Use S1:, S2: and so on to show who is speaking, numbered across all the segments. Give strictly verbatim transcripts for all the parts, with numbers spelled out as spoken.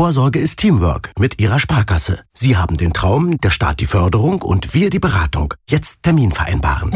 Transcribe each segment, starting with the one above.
S1: Vorsorge ist Teamwork mit Ihrer Sparkasse. Sie haben den Traum, der Staat die Förderung und wir die Beratung. Jetzt Termin vereinbaren.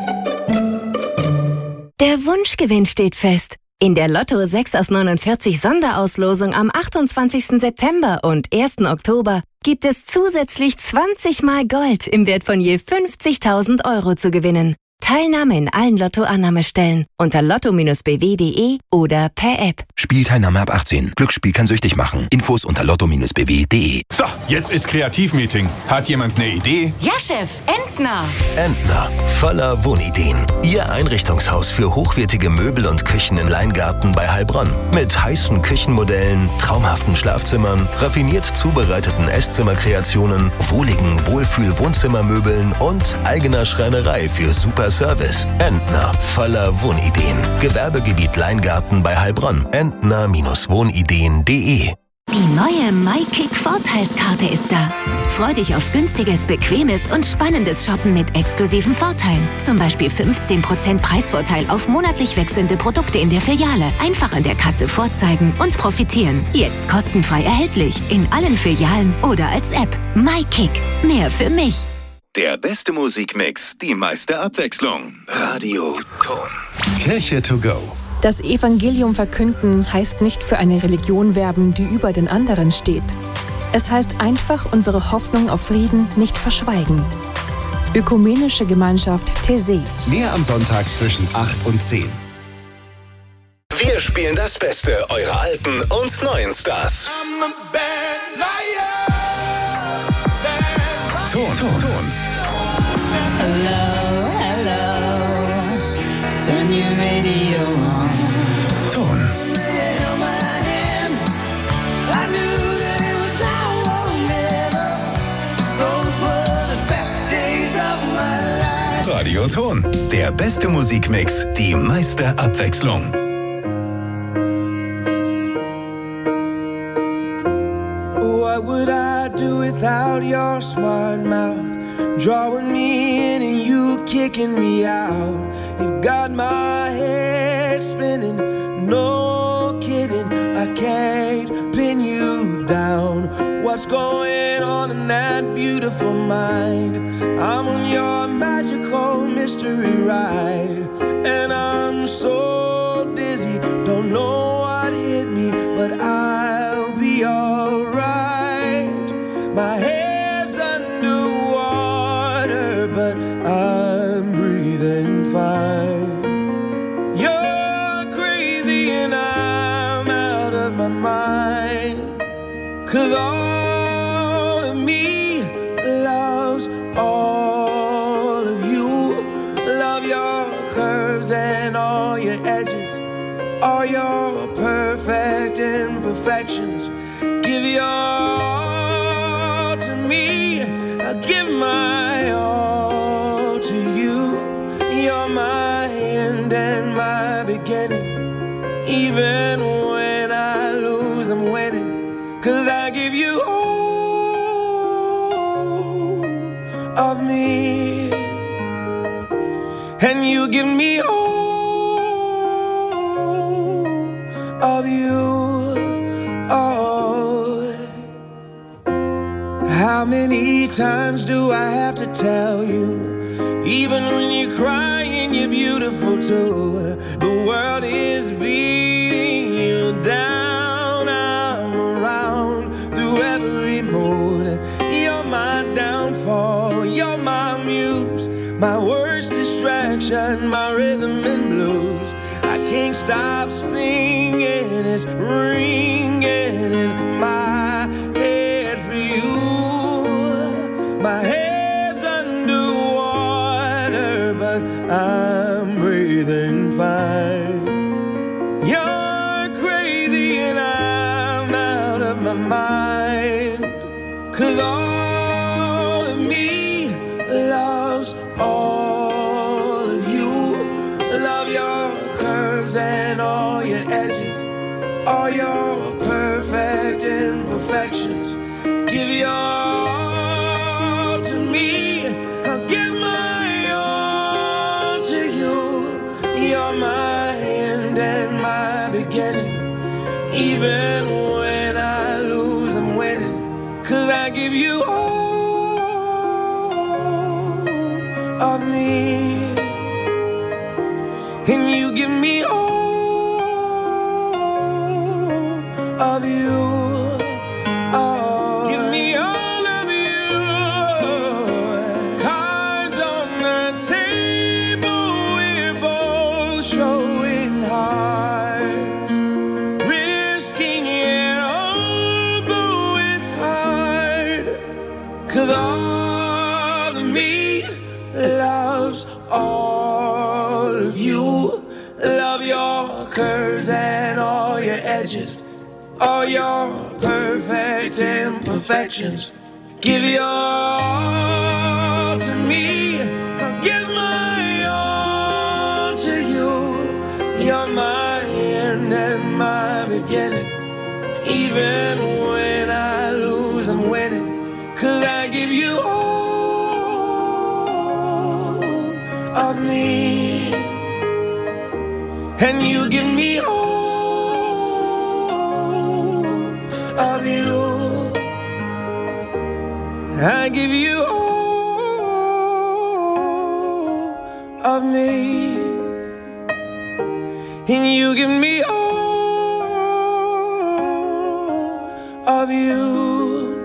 S2: Der Wunschgewinn steht fest. In der Lotto sechs aus neunundvierzig Sonderauslosung am achtundzwanzigsten September und ersten Oktober gibt es zusätzlich zwanzig Mal Gold im Wert von je fünfzigtausend Euro zu gewinnen. Teilnahme in allen Lottoannahmestellen unter lotto b w punkt de oder per App.
S3: Spielteilnahme ab achtzehn. Glücksspiel kann süchtig machen. Infos unter lotto b w punkt de.
S4: So, jetzt ist Kreativmeeting. Hat jemand eine Idee?
S5: Ja, Chef. Entner.
S3: Entner. Voller Wohnideen. Ihr Einrichtungshaus für hochwertige Möbel und Küchen in Leingarten bei Heilbronn. Mit heißen Küchenmodellen, traumhaften Schlafzimmern, raffiniert zubereiteten Esszimmerkreationen, wohligen Wohlfühl-Wohnzimmermöbeln und eigener Schreinerei für super Service. Entner. Voller Wohnideen. Gewerbegebiet Leingarten bei Heilbronn. entner Wohnideen punkt de.
S2: Die neue MyKick-Vorteilskarte ist da. Freu dich auf günstiges, bequemes und spannendes Shoppen mit exklusiven Vorteilen. Zum Beispiel fünfzehn Prozent Preisvorteil auf monatlich wechselnde Produkte in der Filiale. Einfach an der Kasse vorzeigen und profitieren. Jetzt kostenfrei erhältlich in allen Filialen oder als App. MyKick. Mehr für mich.
S6: Der beste Musikmix, die meiste Abwechslung. Radio Ton. Kirche to go.
S7: Das Evangelium verkünden heißt nicht für eine Religion werben, die über den anderen steht. Es heißt einfach, unsere Hoffnung auf Frieden nicht verschweigen. Ökumenische Gemeinschaft Taizé.
S6: Mehr am Sonntag zwischen acht und zehn. Wir spielen das Beste eurer alten und neuen Stars. Ton. Ton.
S8: Hello, hello. Turn your radio on.
S6: Ton. Radio Ton. Der beste Musikmix, die meiste Abwechslung.
S9: What would I do without your smart mouth? Drawing me in and you kicking me out. You got my head spinning, no kidding. I can't pin you down. What's going on in that beautiful mind? I'm on your magical mystery ride, and I'm so dizzy, don't know what hit me, but I'll be alright. My head's underwater, but I'm breathing fine. You're crazy and I'm out of my mind, 'cause all of me loves all of you. Love your curves and all your edges, all your perfect imperfections. Give your all to me, I'll give my all to you. You're my end and my beginning. Even when I lose, I'm winning, 'cause I give you all of me, and you give me all of you. Oh, how many times do I have to tell you? Even when you're crying, you're beautiful too. The world is beating you down. I'm around through every mood. You're my downfall, you're my muse, my worst distraction, my rhythm and blues. I can't stop singing, it's ringing in my head for you. My head's underwater, but I'm breathing fine. You're crazy and I'm out of my mind, 'cause all of me loves all of you. Love your curves and all your edges, all your perfect imperfections. Give your all to me, I'll give my all to you. You're my end and my beginning. Even when I lose, I give you all of me, and you give me all of you. Oh, give me all of you. Cards on the table, we're both showing hearts, risking it, although it's hard. 'Cause all of me loves all of you. Love your curves and all your edges, all your perfect imperfections. Give your all to me, I'll give my all to you. You're my end and my beginning. Even when I lose, I'm winning. 'Cause I give you all of me, and you give me all of you. I give you all of me, and you give me all of you.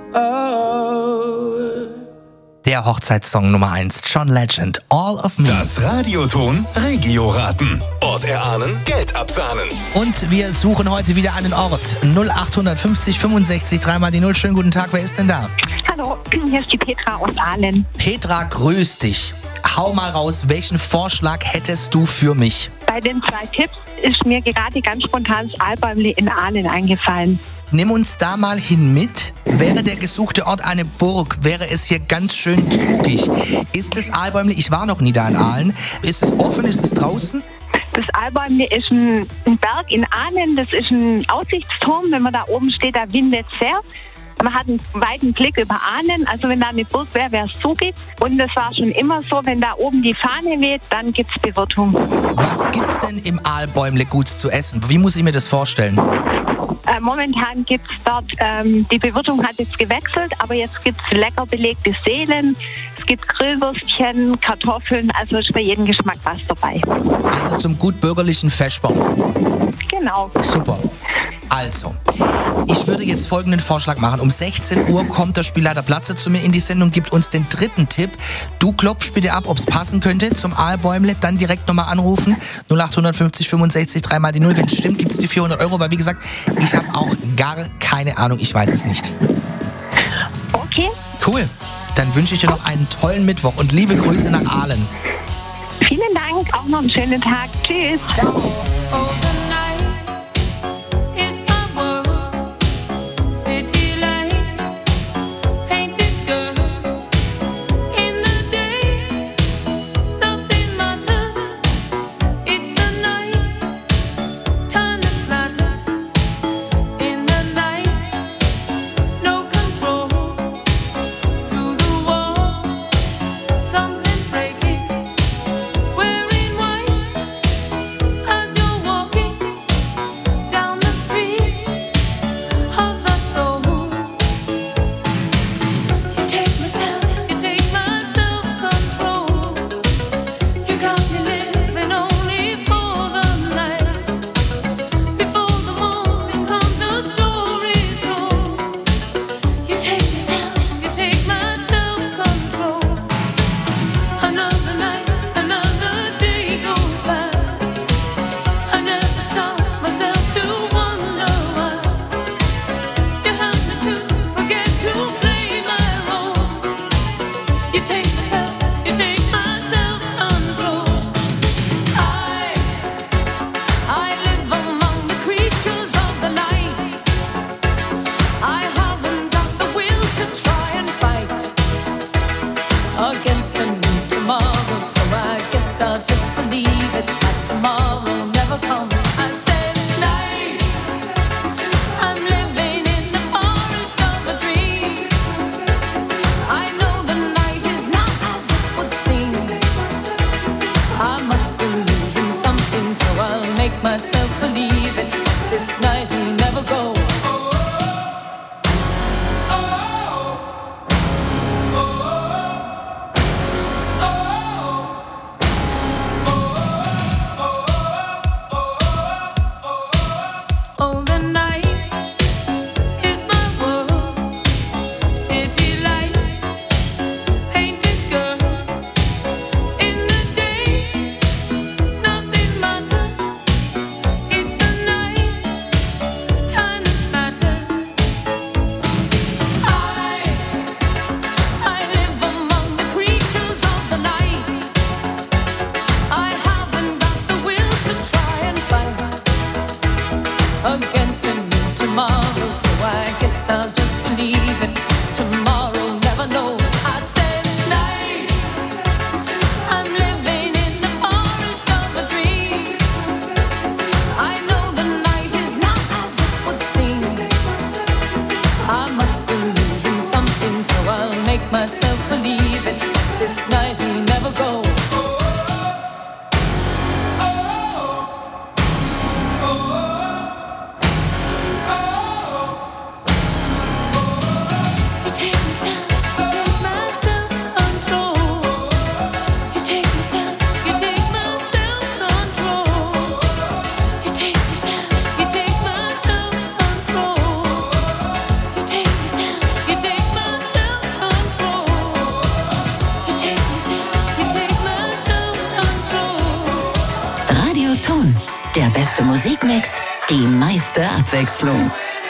S9: Oh.
S5: Der Hochzeitssong Nummer eins, John Legend, All of Me.
S6: Das Radioton Regio-Raten. Ort erahnen, Geld absahnen.
S5: Und wir suchen heute wieder einen Ort. null acht fünfzig fünfundsechzig, dreimal die Null. Schönen guten Tag, wer ist denn da?
S10: Hallo, hier ist die Petra aus Aalen.
S5: Petra, grüß dich. Hau mal raus, welchen Vorschlag hättest du für mich?
S10: Bei den zwei Tipps ist mir gerade ganz spontan das Aalbäumli in Aalen eingefallen.
S5: Nimm uns da mal hin mit. Wäre der gesuchte Ort eine Burg, wäre es hier ganz schön zugig. Ist es Aalbäumli? Ich war noch nie da in Aalen. Ist es offen? Ist es draußen?
S10: Das Aalbäumli ist ein, ein Berg in Aalen. Das ist ein Aussichtsturm. Wenn man da oben steht, da windet es sehr. Man hat einen weiten Blick über Aalen. Also wenn da eine Burg wäre, wäre es zugig. Und es war schon immer so, wenn da oben die Fahne weht, dann gibt es Bewirtung.
S5: Was gibt's denn im Aalbäumli Gutes zu essen? Wie muss ich mir das vorstellen?
S10: Äh, momentan gibt es dort, ähm, die Bewirtung hat jetzt gewechselt, aber jetzt gibt es lecker belegte Seelen, es gibt Grillwürstchen, Kartoffeln, also ist bei jedem Geschmack was dabei.
S5: Also zum gut bürgerlichen Feschbaum.
S10: Genau.
S5: Super. Also, ich würde jetzt folgenden Vorschlag machen. Um sechzehn Uhr kommt der Spielleiter Platze zu mir in die Sendung, gibt uns den dritten Tipp. Du klopfst bitte ab, ob es passen könnte zum Aalbäumle. Dann direkt nochmal anrufen. null acht fünfzig fünfundsechzig, dreimal die Null. Wenn es stimmt, gibt es die vierhundert Euro. Aber wie gesagt, ich habe auch gar keine Ahnung. Ich weiß es nicht.
S10: Okay.
S5: Cool. Dann wünsche ich dir noch einen tollen Mittwoch und liebe Grüße nach Aalen.
S10: Vielen Dank. Auch noch einen schönen Tag. Tschüss. Ciao.
S11: Something breaking, wearing white as you're walking.
S8: make myself believe it. This night will never go.
S11: Der beste Musikmix, die meiste Abwechslung.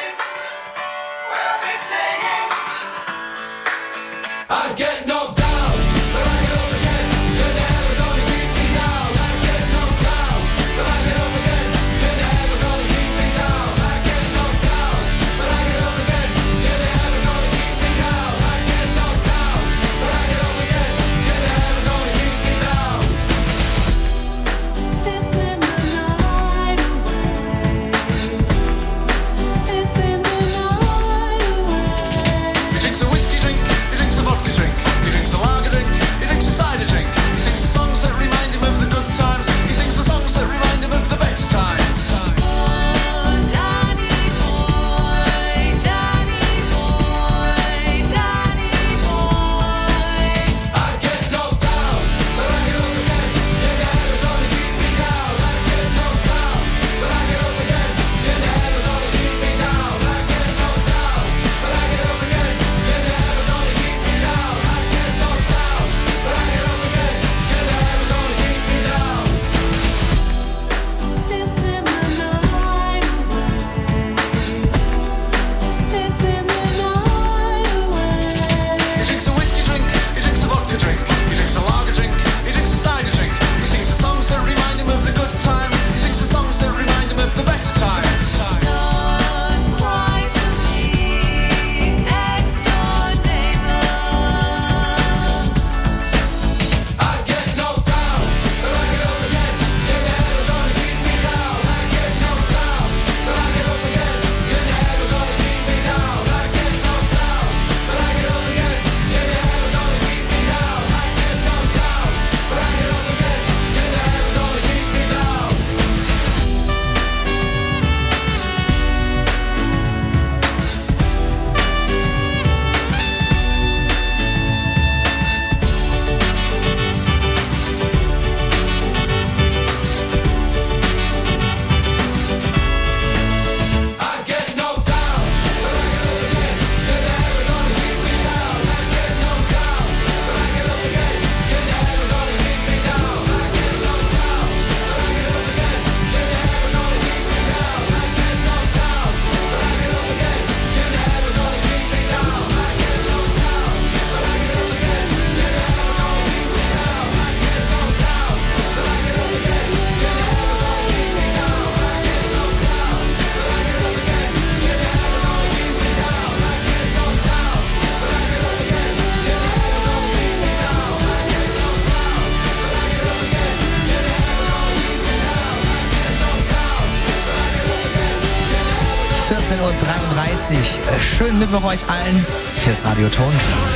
S5: vierzehn Uhr dreiunddreißig. Schönen Mittwoch euch allen. Hier ist Radio Ton.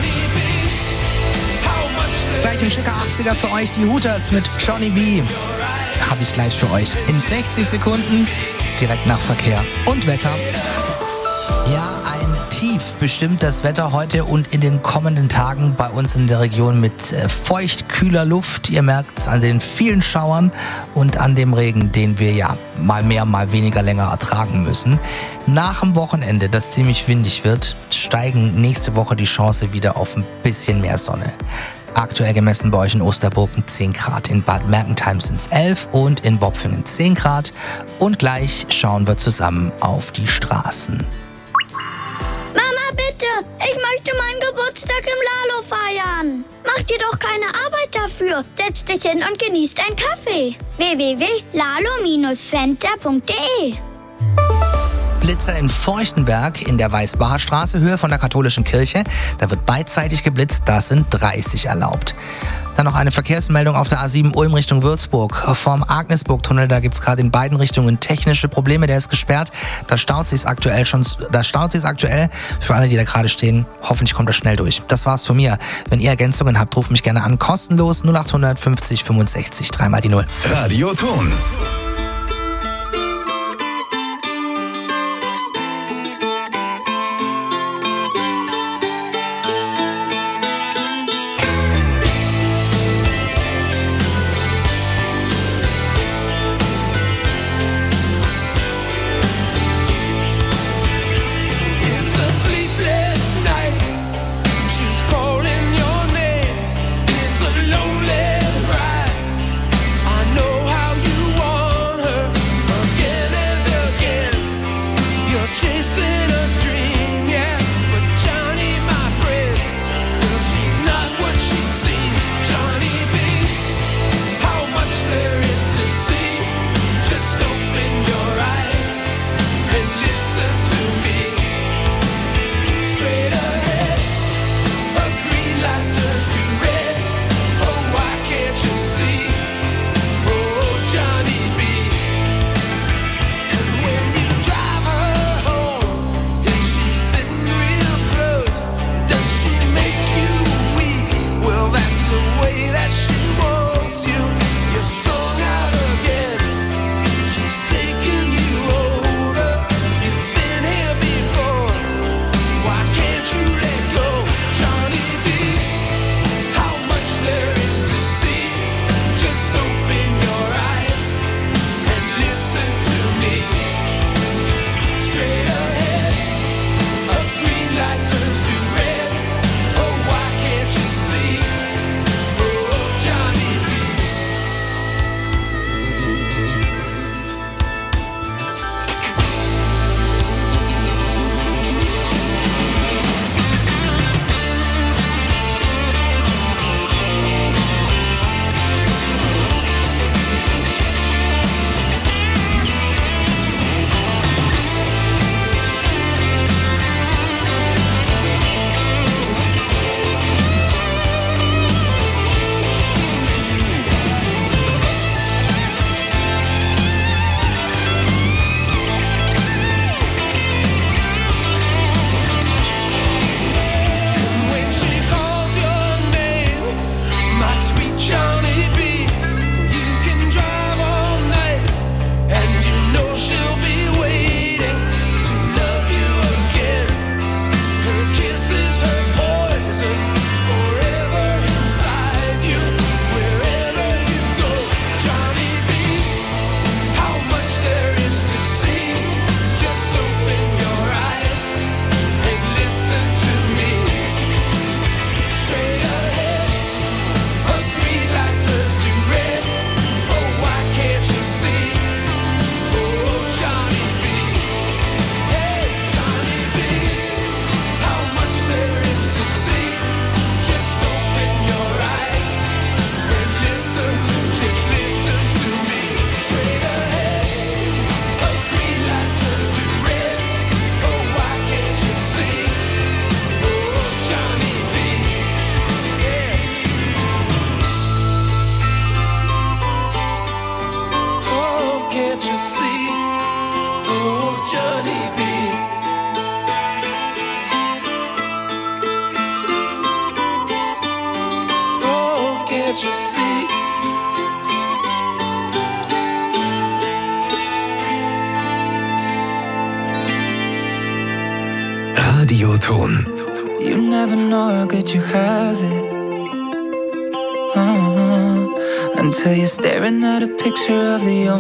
S5: Gleich ein schicker achtziger für euch. Die Hooters mit Johnny B. Habe ich gleich für euch. In sechzig Sekunden direkt nach Verkehr und Wetter. Ja, ein Tief bestimmt das Wetter heute und in den kommenden Tagen bei uns in der Region mit äh, feucht, kühler Luft. Ihr merkt es an den vielen Schauern und an dem Regen, den wir ja mal mehr, mal weniger länger ertragen müssen. Nach dem Wochenende, das ziemlich windig wird, steigen nächste Woche die Chance wieder auf ein bisschen mehr Sonne. Aktuell gemessen bei euch in Osterburgen zehn Grad, in Bad Mergentheim sind es elf und in Bopfingen zehn Grad. Und gleich schauen wir zusammen auf die Straßen.
S12: Mama, bitte, ich möchte meinen Geburtstag im Lalo feiern. Mach dir doch keine Arbeit dafür. Setz dich hin und genieß deinen Kaffee. w w w punkt lalo Bindestrich center punkt d e
S5: Blitzer in Feuchtenberg in der Weißbacher Straße, Höhe von der katholischen Kirche. Da wird beidseitig geblitzt, das sind dreißig erlaubt. Dann noch eine Verkehrsmeldung auf der A sieben Ulm Richtung Würzburg. Vorm Agnesburg-Tunnel, da gibt's gerade in beiden Richtungen technische Probleme, der ist gesperrt. Da staut sich's aktuell schon, da staut sich's aktuell. Für alle, die da gerade stehen, hoffentlich kommt das schnell durch. Das war's von mir. Wenn ihr Ergänzungen habt, ruft mich gerne an. Kostenlos null acht fünfzig fünfundsechzig, dreimal die Null.
S6: Radioton.
S13: Radioton.
S14: You never know how good you have it, uh-huh. Until you're staring at a picture of the